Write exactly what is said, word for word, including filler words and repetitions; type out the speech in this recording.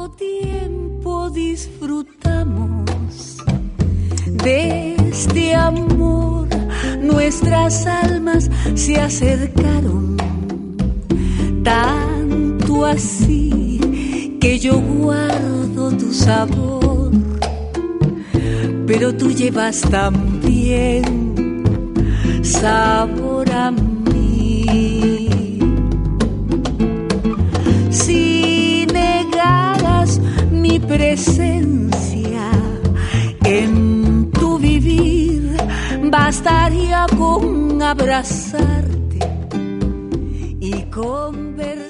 poco tiempo disfrutamos de este amor, nuestras almas se acercaron, tanto así que yo guardo tu sabor, pero tú llevas también sabor a mí. Si negaras mi presencia en tu vivir, bastaría con abrazarte y conversar.